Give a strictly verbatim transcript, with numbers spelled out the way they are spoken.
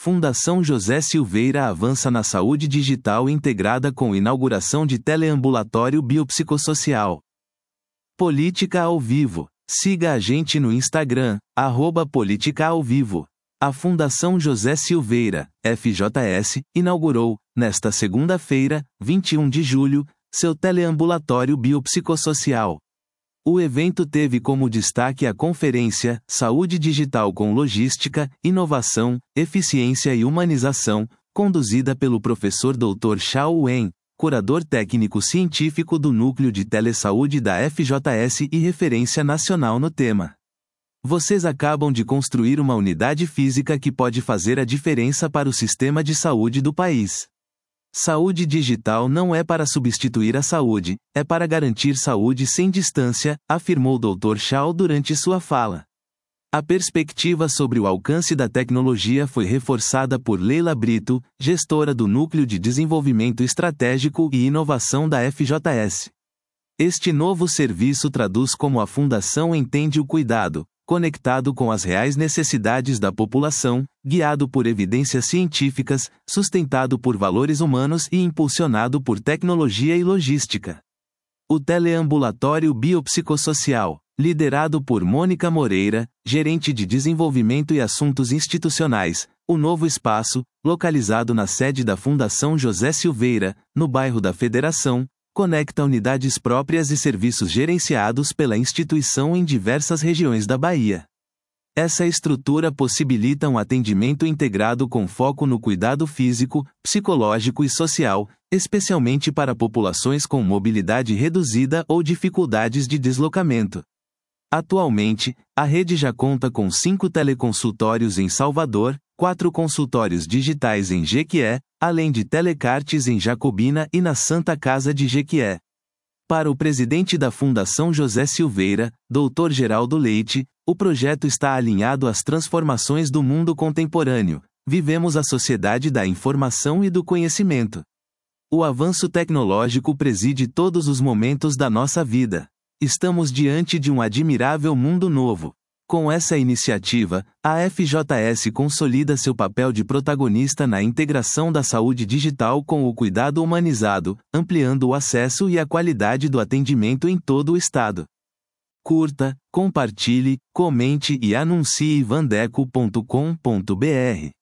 Fundação José Silveira avança na saúde digital integrada com inauguração de teleambulatório biopsicossocial. Política ao vivo. Siga a gente no Instagram, arroba Política ao Vivo. A Fundação José Silveira, F J S, inaugurou, nesta segunda-feira, vinte e um de julho, seu teleambulatório biopsicossocial. O evento teve como destaque a conferência Saúde Digital com Logística, Inovação, Eficiência e Humanização, conduzida pelo professor doutor Xiao Wen, curador técnico científico do Núcleo de Telesaúde da F J S e referência nacional no tema. Vocês acabam de construir uma unidade física que pode fazer a diferença para o sistema de saúde do país. Saúde digital não é para substituir a saúde, é para garantir saúde sem distância, afirmou doutor Xiao durante sua fala. A perspectiva sobre o alcance da tecnologia foi reforçada por Leila Brito, gestora do Núcleo de Desenvolvimento Estratégico e Inovação da F J S. Este novo serviço traduz como a Fundação entende o cuidado, conectado com as reais necessidades da população, guiado por evidências científicas, sustentado por valores humanos e impulsionado por tecnologia e logística. O teleambulatório biopsicossocial, liderado por Mônica Moreira, gerente de desenvolvimento e assuntos institucionais, o novo espaço, localizado na sede da Fundação José Silveira, no bairro da Federação, conecta unidades próprias e serviços gerenciados pela instituição em diversas regiões da Bahia. Essa estrutura possibilita um atendimento integrado com foco no cuidado físico, psicológico e social, especialmente para populações com mobilidade reduzida ou dificuldades de deslocamento. Atualmente, a rede já conta com cinco teleconsultórios em Salvador, quatro consultórios digitais em Jequié, além de telecartes em Jacobina e na Santa Casa de Jequié. Para o presidente da Fundação José Silveira, doutor Geraldo Leite, o projeto está alinhado às transformações do mundo contemporâneo. Vivemos a sociedade da informação e do conhecimento. O avanço tecnológico preside todos os momentos da nossa vida. Estamos diante de um admirável mundo novo. Com essa iniciativa, a F J S consolida seu papel de protagonista na integração da saúde digital com o cuidado humanizado, ampliando o acesso e a qualidade do atendimento em todo o estado. Curta, compartilhe, comente e anuncie vandeco ponto com ponto br.